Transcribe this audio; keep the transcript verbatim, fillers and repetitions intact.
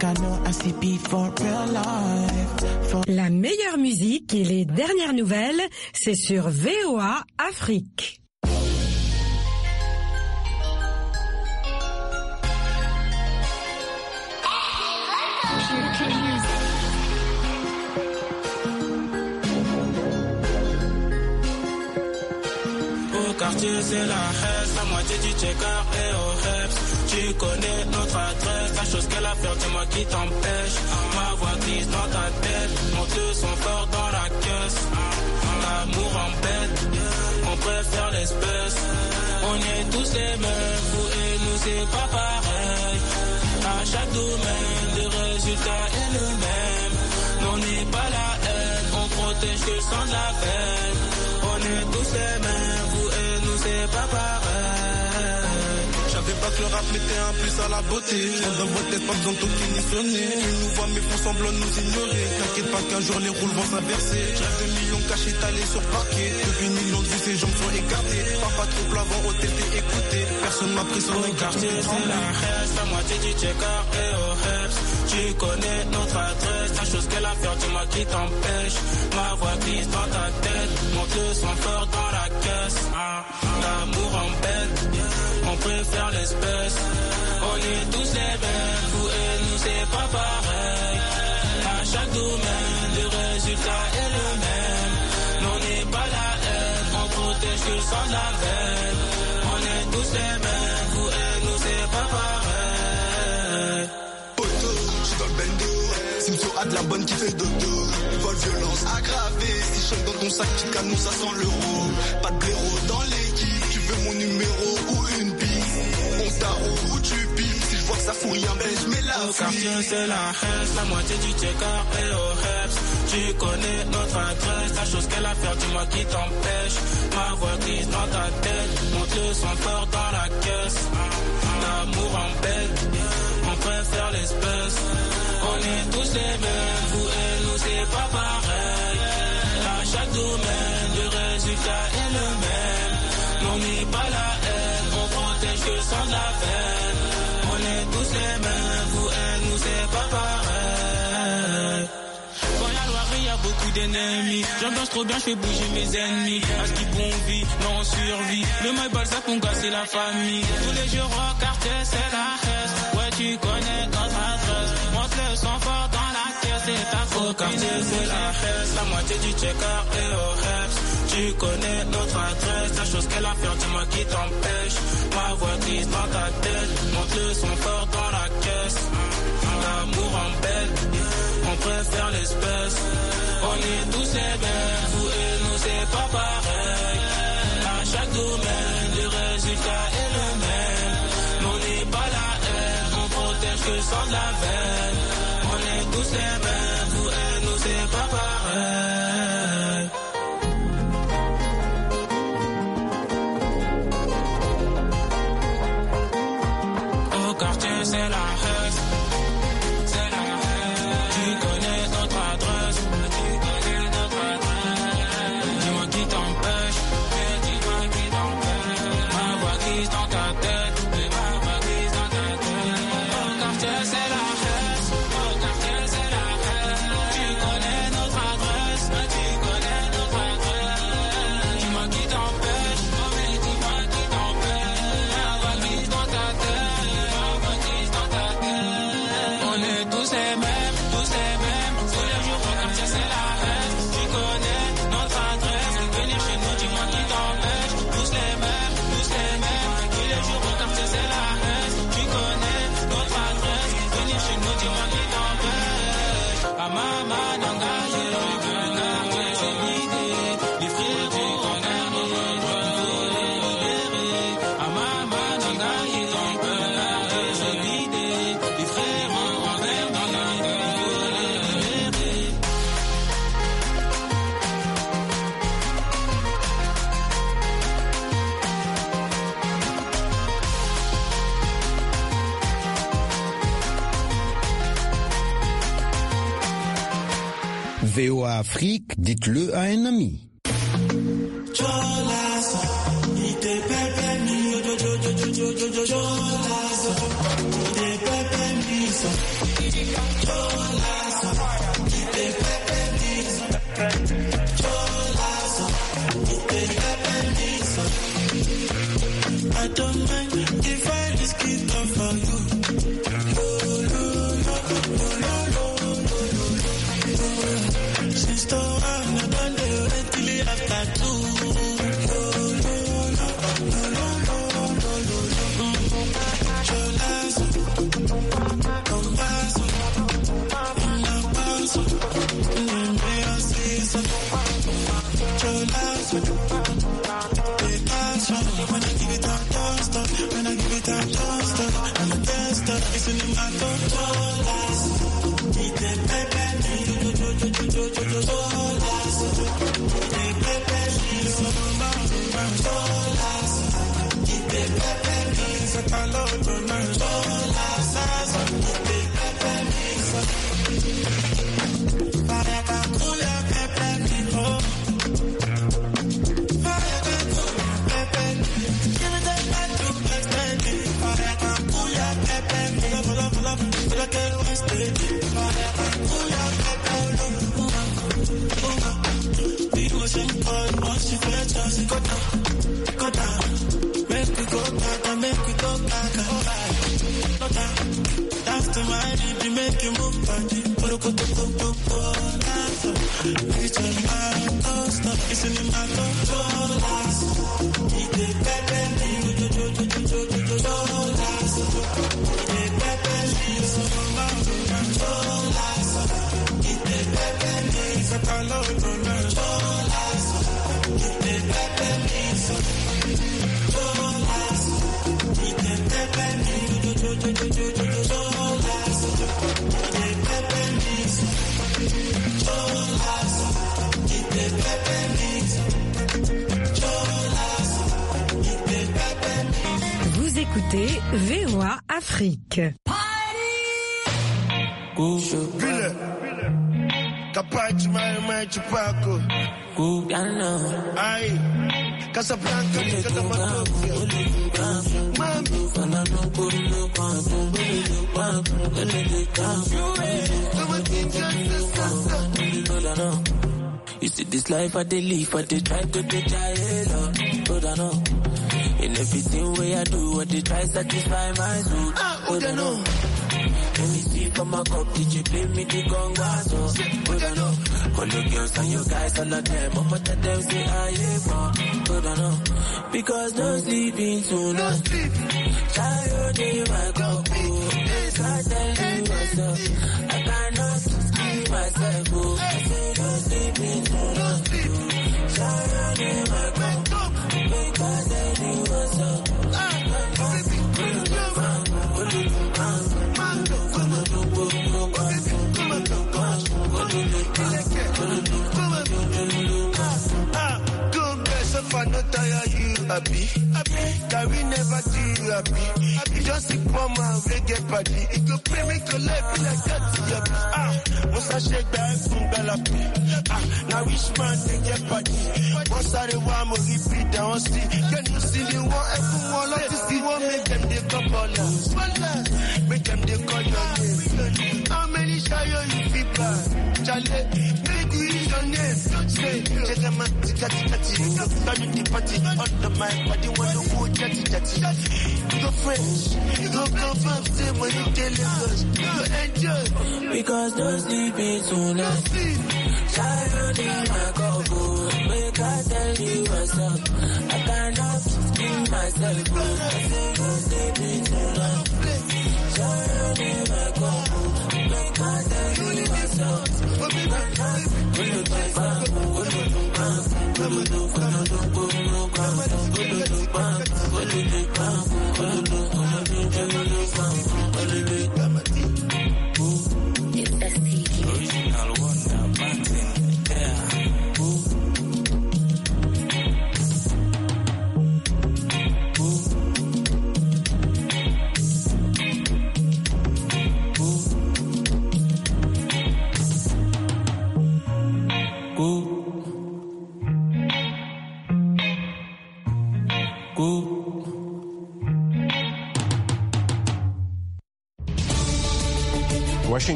La meilleure musique et les dernières nouvelles, c'est sur V O A Afrique. Au quartier c'est la haine, la moitié du checker et au reps. Tu connais notre adresse, la chose qu'elle a fait, dis-moi qui t'empêche. Ma voix glisse dans ta tête, monte le son fort dans la caisse. L'amour embête, on préfère l'espèce. On est tous les mêmes, vous et nous c'est pas pareil. À chaque domaine, le résultat est le même. On n'est pas la haine, on protège que le sang de la veine. On est tous les mêmes, vous et nous c'est pas pareil. J'avais pas que le rap mettait un plus à la beauté. Dans un boîte pas besoin de toquer ni sonner. Ils nous voient mais font semblant de nous ignorer. T'inquiète pas qu'un jour les roules vont s'inverser. J'ai deux millions cachés étalés sur parquet. Depuis une million de vues, ses jambes sont écartées. Papa trop plavant, hôtel t'es écouté. Personne m'a pris sur un quartier, c'est la haine. La moitié du checker et au reps. Tu connais notre adresse, la chose qu'elle a fait, dis-moi qui t'empêche. Ma voix glisse dans ta tête, monte le son fort dans la caisse. L'amour embête, on préfère l'espèce. On est tous les mêmes, vous et nous c'est pas pareil. À chaque domaine, le résultat est le même. On n'est pas la haine, on protège que le sang de la veine. On est tous les mêmes, vous et nous c'est pas pareil. Simso a de la bonne qui fait dodo. Vol violence aggravée. Si je dans ton sac, tu calmes, ça sent l'euro. Pas de blaireau dans l'équipe. Tu veux mon numéro ou une bise. On tarot ou tu piques. Si je vois que ça fout rien, ben je mets la Au quartier c'est la haine, la moitié du checker et au reps. Tu connais notre adresse, la chose qu'elle a fait, dis-moi qui t'empêche. Ma voix glisse dans ta tête, monte le son fort dans la caisse. L'amour embête, on préfère l'espèce. On est tous les mêmes, vous et nous c'est pas pareil. À chaque domaine, le résultat est le même. On n'est pas la haine, on protège que le sang de la veine. On est tous les mêmes, vous et nous c'est pas pareil. Quand y'a le y'a beaucoup d'ennemis. J'ambiance trop bien, je fais bouger mes ennemis. À ce qui bon vie, mais on survit. Le mail balsac, on casse la famille. Tous les jours au quartier, c'est la haine. Ouais, tu connais notre adresse. Monte le son fort dans la caisse, c'est ta faute. Au quartier, c'est la haine. La moitié du checker et au reps. Tu connais notre adresse. La chose qu'elle a fait, dis-moi qui t'empêche. Ma voix glisse dans ta tête. Monte le son fort dans la caisse. L'amour embête, on préfère l'espèce. On est tous les mêmes, vous et nous c'est pas pareil. À chaque domaine, le résultat est le même. On n'est pas la haine, on protège que le sang de la veine. On est tous les mêmes, vous et nous c'est pas pareil. Au quartier c'est la haine. V O A Afrique, dites-le à un ami. I don't mind if I risk it all for you. Since the one I done the wait till it after two. When I give it up, don't stop. When I give it up, don't stop. I'm the best of it's in my controllers. Eat the pepper, do do do do do do do dollars. Eat the pepper, so much, much dollars. Eat the pepper, so color, much dollars. Eat the pepper, so. Para cacuya pepper, oh. Once you feel just go down, go down. Make we go back and make we go back and go back. Go down. Dance to my rhythm, make you move body. Go go go go go go. It's in my coaster, it's in my controllers. Eat the pepper, do do do do do do do do dollars. Eat the pepper, so much controllers. Eat the pepper, so color controllers. Eat the pepper, so dollars. Eat the pepper, do do do do do do do dollars. Eat the pepper, so dollars. Eat the pepper, so dollars. Eat the pepper. Vous écoutez V O A Afrique. Vile, Kapachi mai mai chupako. Ai, Casablanca ni kata matofia. Mami, you see this life I dey live, I dey try to get higher, but I know. In everything way I do, I dey try satisfy my soul. But I know. Let me see from my cup, did you play me the gongazo? But I know. All the girls and you guys, all of them, but tell them say I am. But I know. Because no sleeping soon, no sleep. Child in my cup, I tell you myself, I cannot keep myself. I say no sleeping soon, no sleep. Child in my cup, because I tell you myself. If I not tire you happy, happy. That we never do you happy. Happy just sick for my reggae party. It go pray me to life like that. Ah, once I shake that from Bella. Ah, now which man they get party? Once I the one more repeat that one see. Can you see the one everyone love to see? One make them they come ballers. Make them they call your name. How many shy you feel bad? Charlie, make we your name. Say, check them out, tika tika tika. Starting the party on the mic, but you want to go chatty chatty. Go French, go confirm, say when you tell us, go enjoy. Because no sleeping tonight. Child in my cover, make I tell you myself. I cannot keep myself. I say no sleeping tonight. Child in my cover, make I tell you myself.